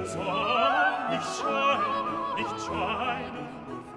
soll nicht scheiden, nicht scheiden.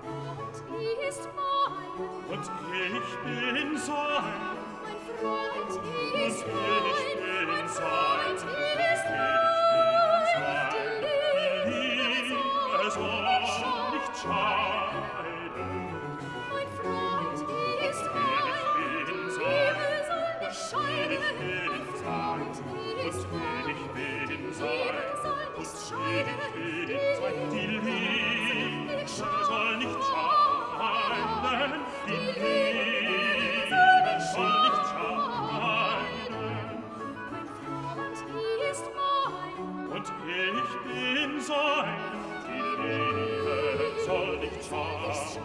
Und ich bin sein. Mein Freund Und ist ich mein, bin mein sein. Freund Und ist ich mein. bin sein. Die Liebe soll nicht scheiden. Mein Freund ist mein. Ich bin Die sein. Liebe soll nicht scheiden. Ich bin Mein sein. Freund ist Und mein. ich bin Die Liebe sein. soll nicht scheiden. Ich bin sein. Die Liebe soll nicht scheiden. Die Liebe soll nicht scheiden. Mein Freund ist mein. Und ich bin sein. Die Liebe soll nicht scheiden.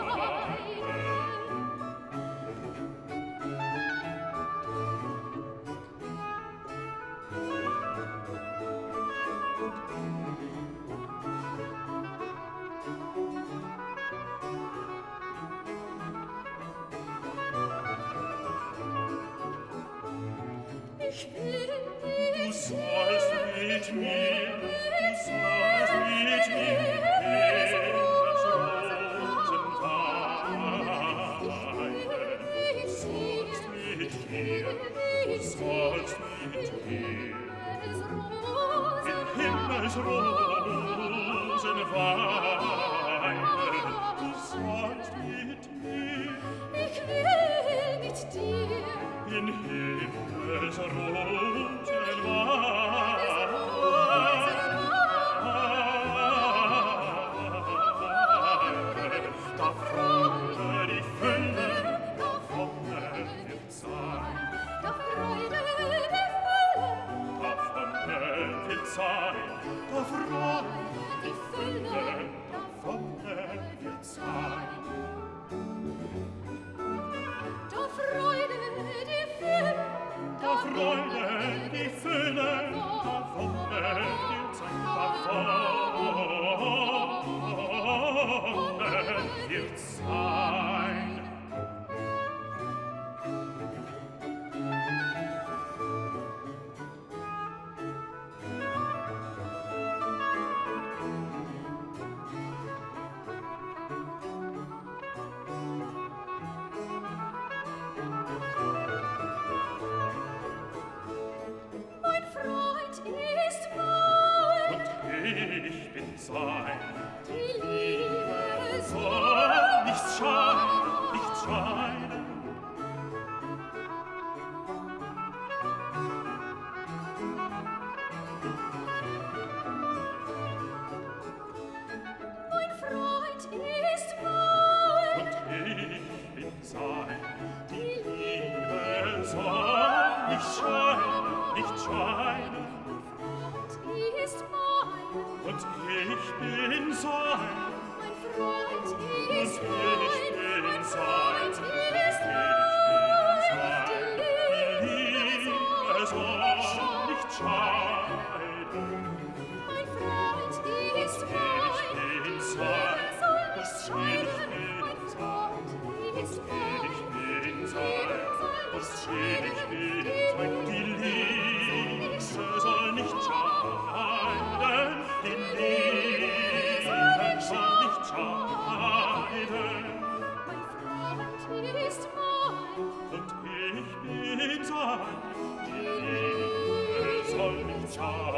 Ich will Du mit sollst mit mir, du sollst mit mir das Rosenwein. Du sollst mit mir, du sollst mit mir in Himmelsrosen weinen. Du sollst mit mir Ich will mit dir in Himmelsrosen weinen. Da Freude die Fülle, da Wonne wird sein. da Freude die Fülle, Da Wonne wird sein. Da Freude die Fülle, da Wonne wird sein. da Freude die Fülle, Da Freude die Fülle, da Wonne wird sein. Da Wonne wird sein. mein Freund ist mein. Und ich bin sein. Die Liebe Soll nicht scheiden, nicht scheiden. mein Freund ist mein. Und ich bin sein. Die Liebe soll nicht scheiden, nicht scheiden. Die ist mein. Und ich bin sein. Mein Freund Und ist ich mein. bin Mein sein. Freund Und ist ich mein. bin sein. Die Liebe soll nicht scheiden. Mein Freund ist mein. Ich bin Die sein. Liebe soll nicht scheiden. Mein Und Freund ist mein. ich bin Die sein. Liebe soll Und nicht ich scheiden. bin sein. Die Liebe soll nicht scheiden. Die Liebe soll nicht scheiden. Mein Freund ist mein. Und ich bin sein. Die Liebe soll nicht scheiden.